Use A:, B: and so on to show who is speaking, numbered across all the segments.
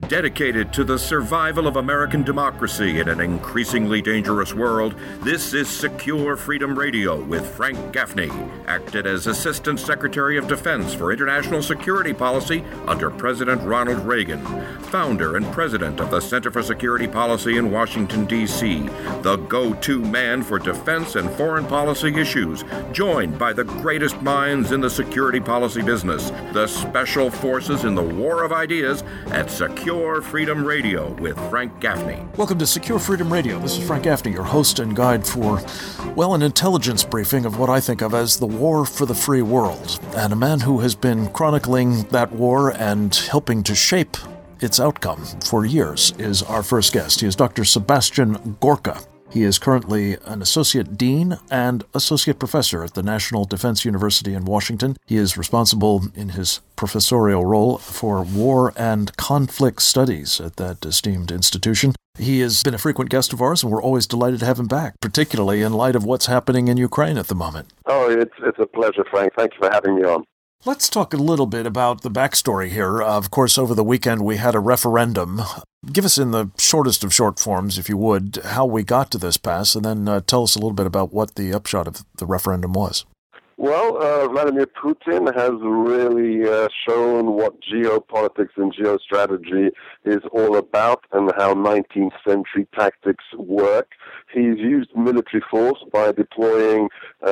A: Dedicated to the survival of American democracy in an increasingly dangerous world, this is Secure Freedom Radio with Frank Gaffney, acted as Assistant Secretary of Defense for International Security Policy under President Ronald Reagan, founder and president of the Center for Security Policy in Washington, D.C., the go-to man for defense and foreign policy issues, joined by the greatest minds in the security policy business, the special forces in the war of ideas at Secure Freedom Radio with Frank Gaffney.
B: Welcome to Secure Freedom Radio. This is Frank Gaffney, your host and guide for, an intelligence briefing of what I think of as the war for the free world. And a man who has been chronicling that war and helping to shape its outcome for years is our first guest. He is Dr. Sebastian Gorka. He is currently an associate dean and associate professor at the National Defense University in Washington. He is responsible in his professorial role for war and conflict studies at that esteemed institution. He has been a frequent guest of ours, and we're always delighted to have him back, particularly in light of what's happening in Ukraine at the moment.
C: Oh, it's a pleasure, Frank. Thank you for having me on.
B: Let's talk a little bit about the backstory here. Of course, over the weekend we had a referendum. Give us in the shortest of short forms, if you would, how we got to this pass, and then tell us a little bit about what the upshot of the referendum was.
C: Well, Vladimir Putin has really shown what geopolitics and geostrategy is all about and how 19th century tactics work. He's used military force by deploying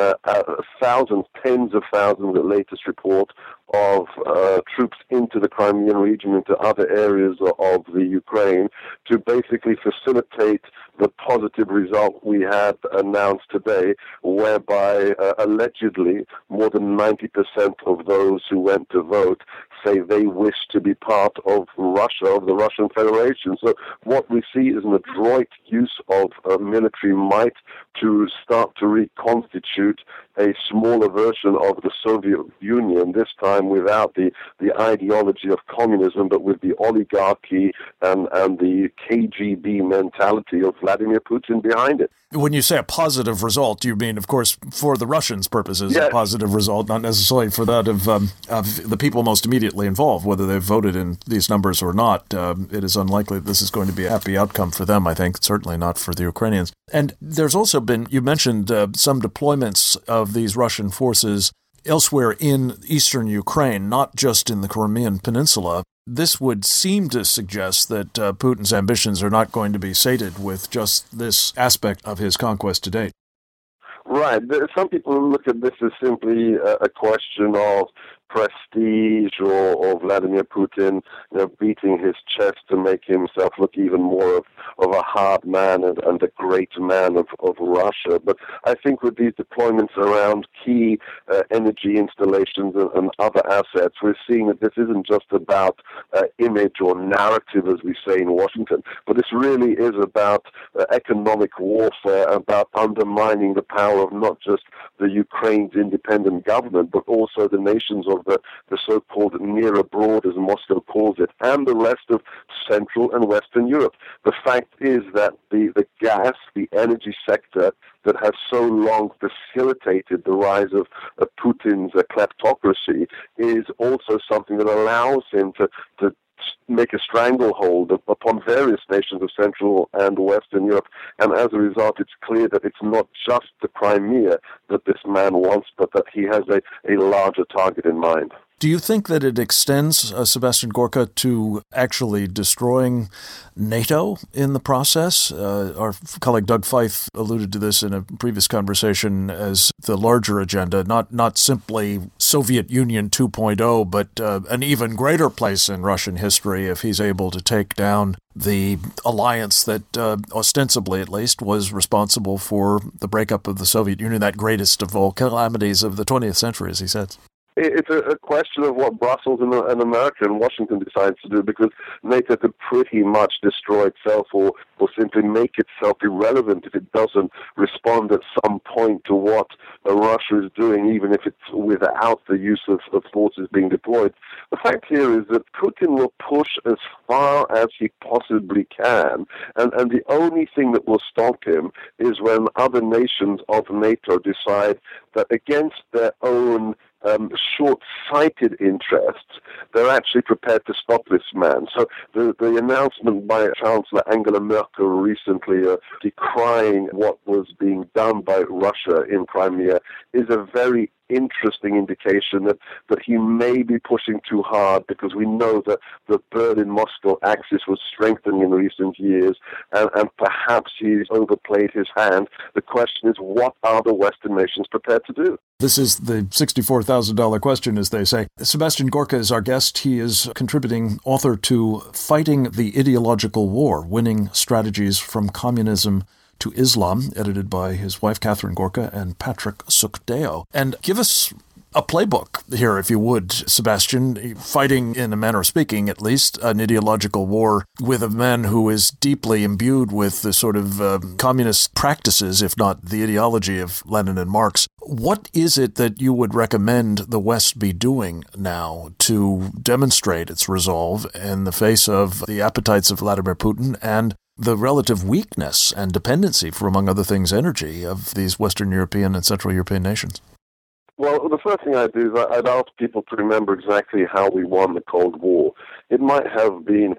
C: thousands, tens of thousands at latest report, of troops into the Crimean region, into other areas of the Ukraine, to basically facilitate the positive result we had announced today, whereby allegedly more than 90% of those who went to vote say they wish to be part of Russia, of the Russian Federation. So what we see is an adroit use of military might to start to reconstitute a smaller version of the Soviet Union, this time without the ideology of communism, but with the oligarchy and the KGB mentality of Vladimir Putin behind it.
B: When you say a positive result, you mean, of course, for the Russians' purposes, yes, a positive result, not necessarily for that of the people most immediately involved, whether they've voted in these numbers or not. It is unlikely that this is going to be a happy outcome for them, I think, certainly not for the Ukrainians. And there's also been, you mentioned some deployments of these Russian forces elsewhere in eastern Ukraine, not just in the Crimean Peninsula. This would seem to suggest that Putin's ambitions are not going to be sated with just this aspect of his conquest to date.
C: Right. Some people look at this as simply a question of prestige or Vladimir Putin, beating his chest to make himself look even more of a hard man and a great man of Russia. But I think with these deployments around key energy installations and other assets, we're seeing that this isn't just about image or narrative, as we say in Washington, but this really is about economic warfare, about undermining the power of not just the Ukraine's independent government, but also the nations of the so-called near abroad, as Moscow calls it, and the rest of Central and Western Europe. The fact is that the gas, the energy sector that has so long facilitated the rise of Putin's kleptocracy is also something that allows him to make a stranglehold upon various nations of Central and Western Europe. And as a result, it's clear that it's not just the Crimea that this man wants, but that he has a larger target in mind.
B: Do you think that it extends, Sebastian Gorka, to actually destroying NATO in the process? Our colleague Doug Feith alluded to this in a previous conversation as the larger agenda, not simply Soviet Union 2.0, but an even greater place in Russian history if he's able to take down the alliance that, ostensibly at least, was responsible for the breakup of the Soviet Union, that greatest of all calamities of the 20th century, as he says.
C: It's a question of what Brussels and America and Washington decides to do, because NATO could pretty much destroy itself or simply make itself irrelevant if it doesn't respond at some point to what Russia is doing, even if it's without the use of forces being deployed. The fact here is that Putin will push as far as he possibly can, and the only thing that will stop him is when other nations of NATO decide that against their own short-sighted interests, they're actually prepared to stop this man. So the announcement by Chancellor Angela Merkel recently decrying what was being done by Russia in Crimea is a very interesting indication that he may be pushing too hard, because we know that the Berlin-Moscow axis was strengthening in recent years, and perhaps he's overplayed his hand. The question is, what are the Western nations prepared to do?
B: This is the $64,000 question, as they say. Sebastian Gorka is our guest. He is contributing author to Fighting the Ideological War, Winning Strategies from Communism to Islam, edited by his wife, Catherine Gorka, and Patrick Sukhdev. And give us a playbook here, if you would, Sebastian, fighting, in a manner of speaking, at least, an ideological war with a man who is deeply imbued with the sort of communist practices, if not the ideology of Lenin and Marx. What is it that you would recommend the West be doing now to demonstrate its resolve in the face of the appetites of Vladimir Putin and the relative weakness and dependency for, among other things, energy of these Western European and Central European nations?
C: Well, the first thing I'd do is I'd ask people to remember exactly how we won the Cold War. It might have been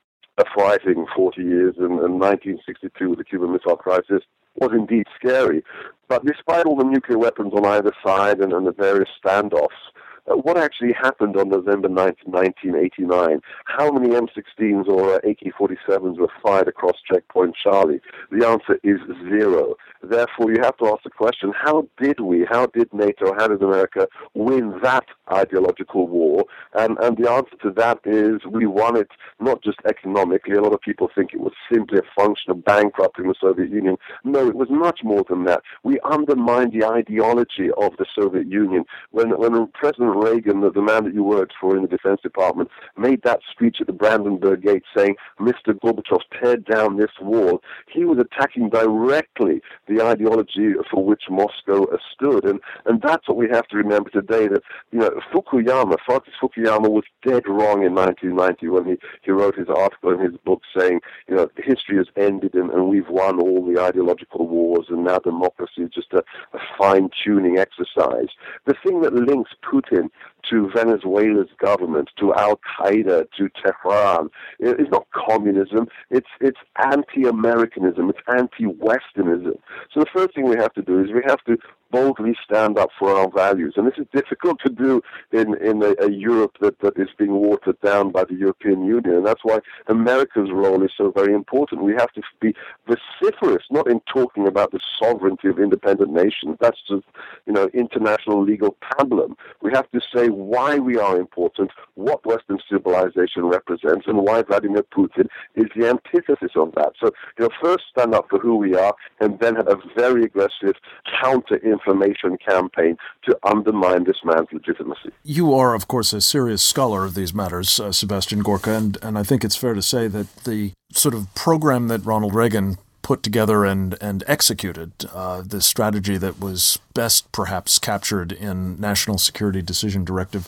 C: a frightening 40 years, and 1962 with the Cuban Missile Crisis was indeed scary. But despite all the nuclear weapons on either side and the various standoffs, what actually happened on November 9th, 1989? How many M16s or AK-47s were fired across Checkpoint Charlie? The answer is 0. Therefore, you have to ask the question, how did NATO, how did America win that ideological war? And the answer to that is we won it not just economically. A lot of people think it was simply a function of bankrupting the Soviet Union. No, it was much more than that. We undermined the ideology of the Soviet Union. When President Reagan, the man that you worked for in the Defense Department, made that speech at the Brandenburg Gate saying, Mr. Gorbachev, tear down this wall, he was attacking directly the ideology for which Moscow stood. And that's what we have to remember today, that Francis Fukuyama was dead wrong in 1990 when he wrote his article in his book saying, history has ended and we've won all the ideological wars and now democracy is just a fine-tuning exercise. The thing that links Putin to Venezuela's government, to Al-Qaeda, to Tehran, is not communism, it's anti-Americanism, it's anti-Westernism. So the first thing we have to do is we have to boldly stand up for our values. And this is difficult to do in a Europe that is being watered down by the European Union. And that's why America's role is so very important. We have to be vociferous, not in talking about the sovereignty of independent nations. That's just, international legal pablum. We have to say why we are important, what Western civilization represents, and why Vladimir Putin is the antithesis of that. So, first stand up for who we are, and then have a very aggressive counter-information campaign to undermine this man's legitimacy.
B: You are, of course, a serious scholar of these matters, Sebastian Gorka, and I think it's fair to say that the sort of program that Ronald Reagan put together and executed, the strategy that was best perhaps captured in National Security Decision Directive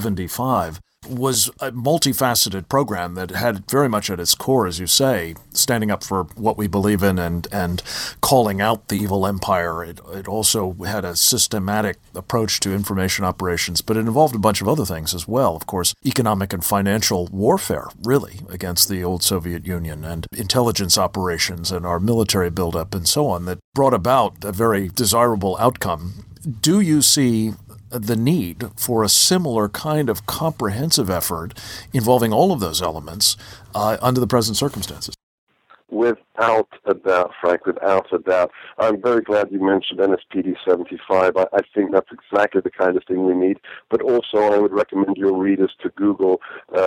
B: 75, was a multifaceted program that had very much at its core, as you say, standing up for what we believe in and calling out the evil empire. It also had a systematic approach to information operations, but it involved a bunch of other things as well. Of course, economic and financial warfare, really, against the old Soviet Union, and intelligence operations and our military buildup and so on, that brought about a very desirable outcome. Do you see the need for a similar kind of comprehensive effort involving all of those elements under the present circumstances?
C: Without a doubt, Frank, without a doubt. I'm very glad you mentioned NSPD 75. I think that's exactly the kind of thing we need. But also, I would recommend your readers to Google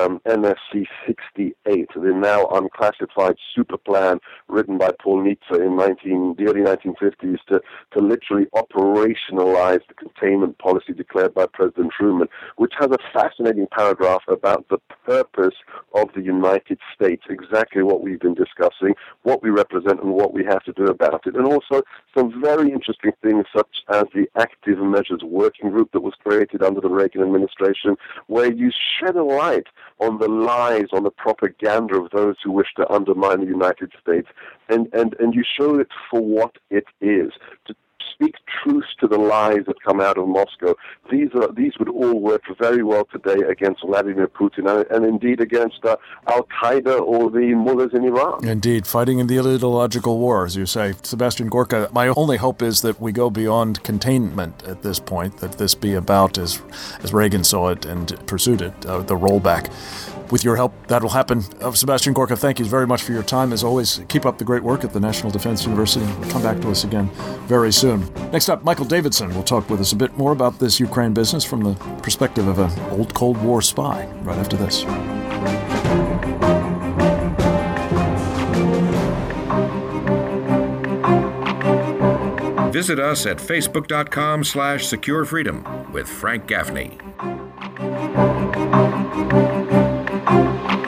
C: NSC 68, the now unclassified super plan written by Paul Nitze in the early 1950s to literally operationalize the containment policy declared by President Truman, which has a fascinating paragraph about the purpose of the United States, exactly what we've been discussing, what we represent and what we have to do about it. And also some very interesting things such as the Active Measures Working Group that was created under the Reagan administration, where you shed a light on the lies, on the propaganda of those who wish to undermine the United States, and you show it for what it is. To big truce to the lies that come out of Moscow. These would all work very well today against Vladimir Putin and indeed against Al-Qaeda or the mullahs in Iran.
B: Indeed, fighting in the ideological war, as you say. Sebastian Gorka, my only hope is that we go beyond containment at this point, that this be about, as Reagan saw it and pursued it, the rollback. With your help, that'll happen. Sebastian Gorka, thank you very much for your time. As always, keep up the great work at the National Defense University. Come back to us again very soon. Next up, Michael Davidson will talk with us a bit more about this Ukraine business from the perspective of an old Cold War spy, right after this.
A: Visit us at facebook.com/securefreedom with Frank Gaffney.